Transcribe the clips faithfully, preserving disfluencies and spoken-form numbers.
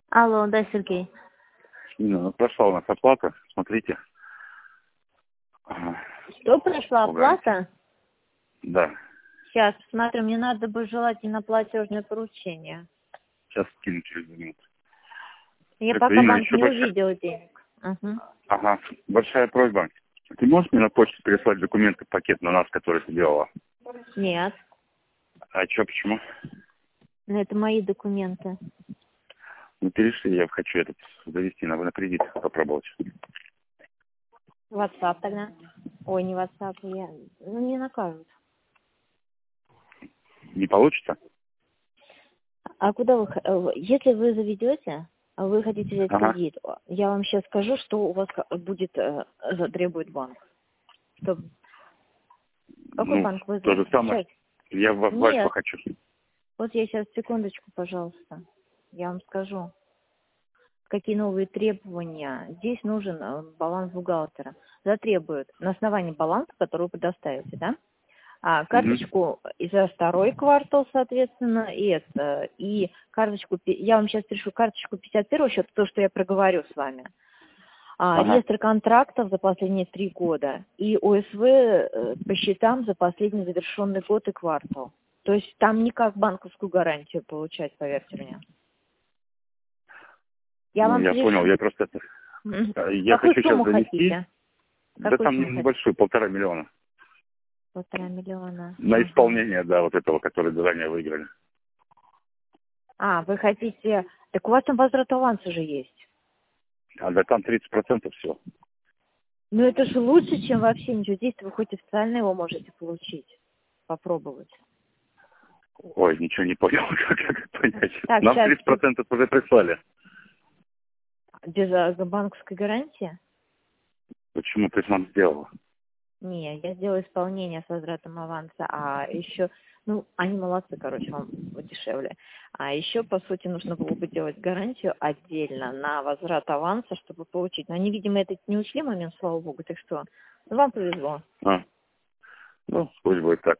Алло, да, Сергей. Ну, прошла у нас оплата, смотрите. Ага. Что прошла Пугает. оплата? Да. Сейчас, смотрю, мне надо бы желательно платежное поручение. Сейчас скину через минуту. Я Это пока имя банк еще не большая. увидела денег. Угу. Ага. Большая просьба. Ты можешь мне на почту переслать документы, пакет на нас, который ты делала? Нет, А что, почему? ну, это мои документы. Ну, перешли, я хочу этот завести, надо на кредит попробовать. WhatsApp тогда. Ой, не WhatsApp, я... Ну, не накажут. Не получится? А куда вы... х- э, Если вы заведете, а вы хотите взять Ага. кредит, я вам сейчас скажу, что у вас х- будет, э, затребует банк. Что... Какой Ну, банк вы... то же самое. Сейчас. Я в в Альфа Нет, хочу. вот я сейчас, секундочку, пожалуйста. Я вам скажу. Какие новые требования. Здесь нужен э, баланс бухгалтера. Затребуют на основании баланса, который вы предоставите, да? А карточку и за второй квартал, соответственно, и это, и карточку, пи- я вам сейчас пришлю карточку пятьдесят первого счета, то, что я проговорю с вами. А, Ага. реестр контрактов за последние три года и ОСВ э, по счетам за последний завершенный год и квартал. То есть там никак банковскую гарантию получать, поверьте мне. Я Ну, вам я понял, пришлю. я просто... это- Мгм. Я Какую хочу сейчас сумму завести. хотите? Да Какую там сумму хотите? небольшую, полтора миллиона. Полтора миллиона. На Ага. исполнение, да, вот этого, который заранее выиграли. А, вы хотите... Так у вас там возврат аванса же есть. А да там тридцать процентов всего. Ну это же лучше, чем вообще ничего. Здесь вы хоть официально его можете получить. Попробовать. Ой, ничего не понял, как это понять. Так, Нам сейчас тридцать процентов уже прислали. без а, банковской гарантии? Почему ты сам сделала? Не, я сделаю исполнение с возвратом аванса, а еще, ну, они молодцы, короче, вам дешевле. А еще, по сути, нужно было бы делать гарантию отдельно на возврат аванса, чтобы получить. Но они, видимо, это не учли момент, слава богу, так что ну, вам повезло. А, ну, пусть будет так.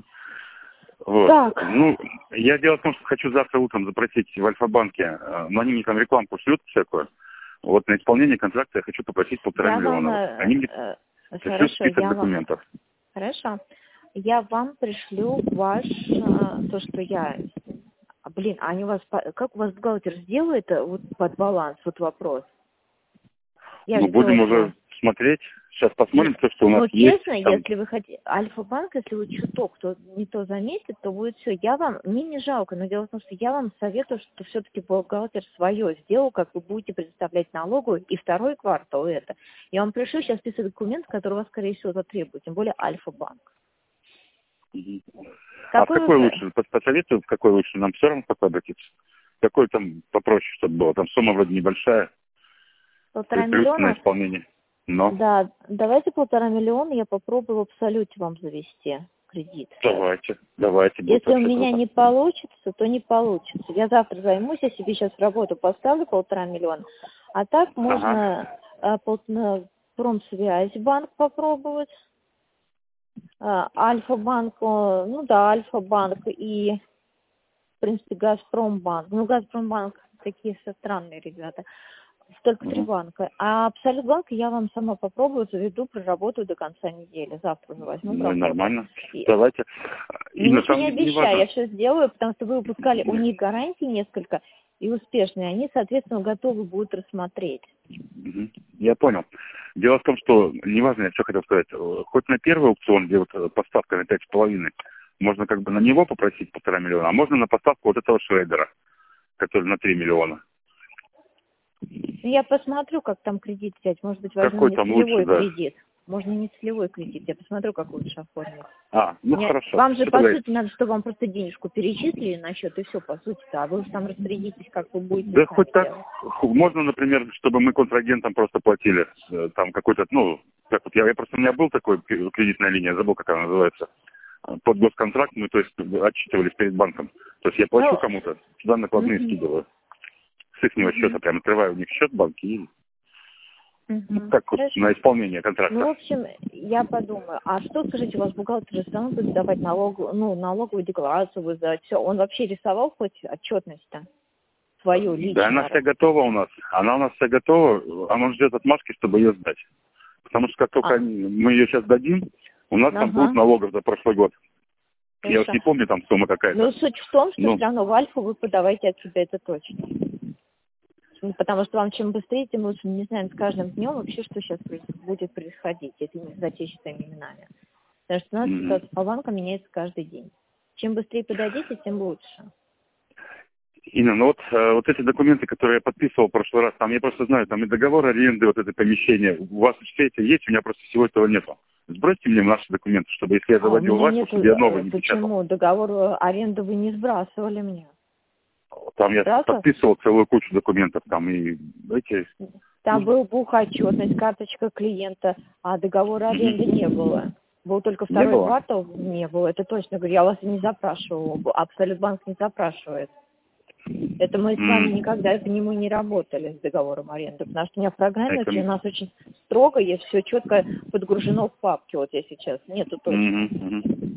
Вот. Так, Ну, я дело в том, что хочу завтра утром запросить в Альфа-банке, э, но они мне там рекламку шлют всякую. Вот на исполнение контракта я хочу попросить полтора я вам, миллиона. Вот. э, Они мне э, пришлют хорошо, список я вам, документов. хорошо, я вам пришлю ваш, э, то, что я, а, блин, а они у вас, по- как у вас бухгалтер сделает э, вот под баланс, вот вопрос. Я Ну, же будем делала все. уже смотреть. Сейчас посмотрим то, что у нас Ну, есть. честно, Там, если вы хотите, Альфа-банк, если вы чуток кто не то заметит, то будет все. Я вам, мне не жалко, но дело в том, что я вам советую, что все-таки бухгалтер свое сделал, как вы будете предоставлять налоговую, и второй квартал это. Я вам пришлю сейчас список документов, которые вас, скорее всего, затребуют, тем более Альфа-банк. Мгм. А в Какой какой вы... лучше? Пос- Посоветую, в какой лучше? Нам все равно в какой обратиться? Какой там попроще, чтобы было? Там сумма вроде небольшая, Полтора плюс на миллиона? исполнение. Но Да, давайте полтора миллиона, я попробую в абсолюте вам завести кредит сейчас. давайте, давайте, будет Если у вообще меня круто. не получится, то не получится. Я завтра займусь, я себе сейчас в работу поставлю полтора миллиона. А так Ага. можно а, пол- на Промсвязь банк попробовать, а, Альфа-банк, о, ну да, Альфа-банк и, в принципе, Газпромбанк. Ну, Газпромбанк такие со странные ребята. Только три Мгм. банка. А Абсолютбанк я вам сама попробую, заведу, проработаю до конца недели. Завтра уже возьму в Ну и работу. нормально. И- Давайте. Ну, И на ничего самом не деле не обещаю, я важно. все сделаю, потому что вы выпускали у них гарантии несколько и успешные. Они, соответственно, готовы будут рассмотреть. Мгм. Я понял. Дело в том, что неважно, я что хотел сказать, э, хоть на первый аукцион, где вот э, поставка на пять с половиной, можно как бы на него попросить полтора миллиона, а можно на поставку вот этого шрейдера, который на три миллиона. Ну, я посмотрю, как там кредит взять. Может быть, возьму Какой не там лучше, целевой да? кредит. Можно не целевой кредит. Я посмотрю, как лучше оформить. А, ну Мне- хорошо. Вам же, Что по тогда? сути, надо, чтобы вам просто денежку перечислили на счет, и все, по сути-то. А вы уже там распорядитесь, как вы будете Да с нами хоть так. делать. Ху- Можно, например, чтобы мы контрагентам просто платили э, там какой-то, ну, как вот я, я просто у меня был такой к- кредитная линия, забыл, как она называется, э, под госконтракт, мы, то есть, отчитывались перед банком. То есть я плачу Ну, кому-то, туда накладные мгм, скидываю. С их счета мгм, прям открываю у них счет в банке и ну, мгм. как вот на Хорошо. исполнение Ну, в контракта. общем, я подумаю. А что, скажите, у вас бухгалтер же сам будет давать налогу, ну, налоговую декларацию, вы сдавать все. Он вообще рисовал хоть отчетность-то? свою личную. Да, она вся готова у нас. Она у нас вся готова. Она ждет отмашки, чтобы ее сдать. Потому что как только А. мы ее сейчас дадим, у нас Ага. там будут налогов за прошлый год. Хорошо. Я уж не помню, там сумма какая-то. Но суть в том, что ну. все равно в Альфу вы подавайте от себя, это точно. Ну, потому что вам чем быстрее, тем лучше. Мы не знаем с каждым днем вообще, что сейчас будет происходить, если не с отечественными именами. Потому что у нас Mm-hmm. ситуация по банкам меняется каждый день. Чем быстрее подадите, тем лучше. Инна, ну вот, э, вот эти документы, которые я подписывал в прошлый раз, там я просто знаю, там и договор аренды, вот это помещение. У вас все это есть, у меня просто всего этого нету. Сбросьте мне наши документы, чтобы если я А, у заводил меня вас, нету, чтобы я новый не печатал. почему? Договор аренды вы не сбрасывали мне. Там я Сбрасывал? подписывал целую кучу документов, там и эти... Там был бухотчетность, карточка клиента, а договора аренды mm-hmm. не было. Был только второй не квартал, не было, это точно говорю, я вас не запрашивала, Абсолютбанк не запрашивает. Это мы с вами mm. никогда по нему не работали с договором аренды, потому что у меня в программе это... у нас очень строго, есть все четко подгружено в папке, вот я сейчас, нету точно. Mm-hmm.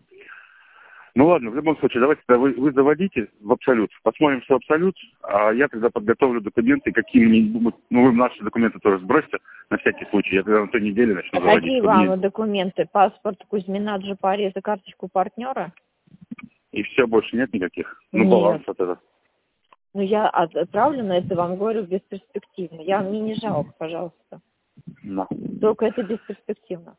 Ну ладно, в любом случае, давайте тогда вы, вы заводите в Абсолют, посмотрим, что Абсолют, а я тогда подготовлю документы, какие-нибудь, ну вы наши документы тоже сбросьте, на всякий случай, я тогда на той неделе начну а заводить. Какие вам мне... документы? Паспорт Кузьмина Джапареза, карточку партнера? И все, больше нет никаких? Ну, нет. баланс вот этот. Ну, я отправлю, но это вам говорю бесперспективно. Я, мне не жалко, пожалуйста. No. Только это бесперспективно.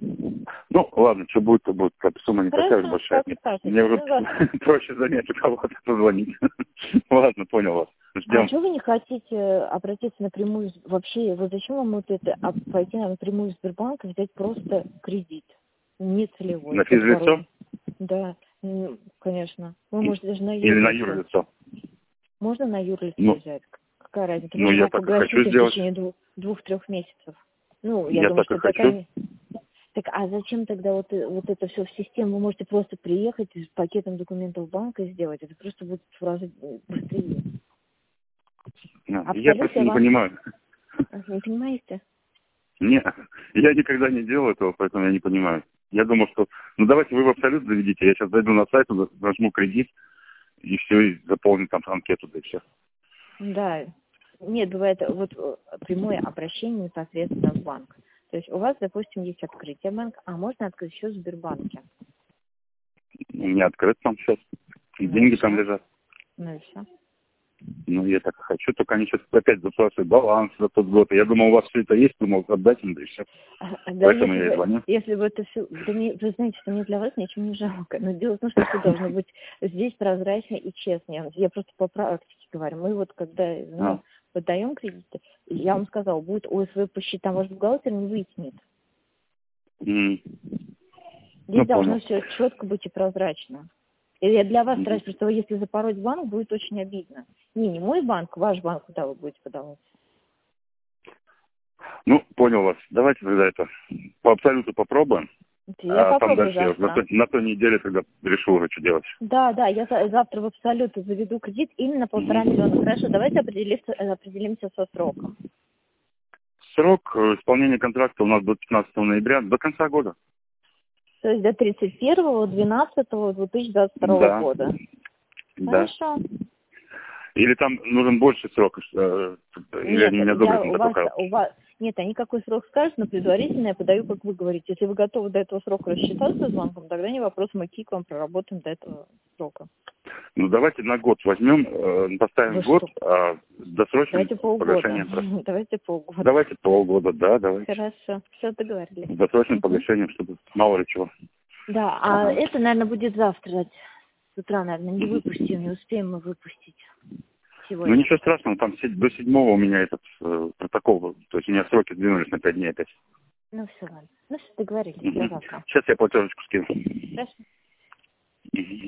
Ну, ладно, что будет, то будет. Сумма не Хорошо, такая большая. так, Мне уже ну, проще занять у кого-то позвонить. Ладно, понял вас. Ждем. А что вы не хотите обратиться напрямую? Вообще, вот зачем вам вот это, а пойти напрямую в Сбербанк и взять просто кредит? Не целевой. На физлицо? Да, конечно. Вы можете даже на юрлицо. Или на юрлицо? Можно на юрлицо ну, взять. Какая разница? Ну, я так и хочу сделать. В течение двух, двух-трех месяцев. Ну, я, я думаю, так что и такая... хочу. Так, а зачем тогда вот, вот это все в систему? Вы можете просто приехать с пакетом документов банка и сделать. Это просто будет в разы быстрее. А, я просто не вам... понимаю. Не понимаете? Нет, я никогда не делал этого, поэтому я не понимаю. Я думал, что... Ну, давайте вы в Абсолют заведите. Я сейчас зайду на сайт, нажму кредит, и все, и заполню там анкету, да и все. Да. Нет, бывает вот прямое обращение непосредственно в банк. То есть у вас, допустим, есть открытие банка, а можно открыть счет в Сбербанке. У меня открыт там сейчас. И ну деньги там лежат. Ну и все. Ну, я так и хочу, только они сейчас опять запрашивают баланс за тот год. Я думал, у вас все это есть, думал, отдать им, да и все. Да, поэтому если я и звоню. Если бы это все... Да мне, вы знаете, что мне для вас ничего не жалко. Но дело в том, что все должно быть здесь прозрачно и честно. Я, я просто по практике говорю. Мы вот когда ну, а. подаем кредиты, я вам сказала, будет ОСВ по счетам, ваш бухгалтер не вытянет. Mm. Здесь ну, должно понял. все четко быть и прозрачно. И я для вас стараюсь, потому что если запороть банк, будет очень обидно. Не, не мой банк, ваш банк, куда вы будете подавать. Ну, понял вас. Давайте тогда это по Абсолюту попробуем. Я а попробую там дальше завтра. На, той, на той неделе тогда решу уже, что делать. Да, да, я завтра в Абсолют заведу кредит именно полтора mm-hmm. миллиона. Хорошо, давайте определимся, определимся со сроком. Срок исполнения контракта у нас до пятнадцатого ноября, до конца года. То есть до тридцать первого двенадцатого две тысячи двадцать второго да. года. Да. Хорошо. Или там нужен больше срок? Или нет, они не одобрят я, на у вас, у вас, нет, они какой срок скажут, но предварительно я подаю, как вы говорите. Если вы готовы до этого срока рассчитаться с банком, тогда не вопрос, мы КИК вам проработаем до этого срока. Ну, давайте на год возьмем, поставим вы год, что? а досрочным погашением. Давайте полгода. Давайте полгода, да, давайте. Хорошо, все договорились. С досрочным угу. погашением, чтобы мало ли чего. Да, а ага. это, наверное, будет завтра. С утра, наверное, не выпустим, не успеем мы выпустить сегодня. Ну, ничего страшного, там до седьмого у меня этот э, протокол, то есть у меня сроки сдвинулись на пять дней опять. Ну, все, ладно. Ну, все, договорились, угу. до завтра. Сейчас я платежечку скину. Хорошо. Угу.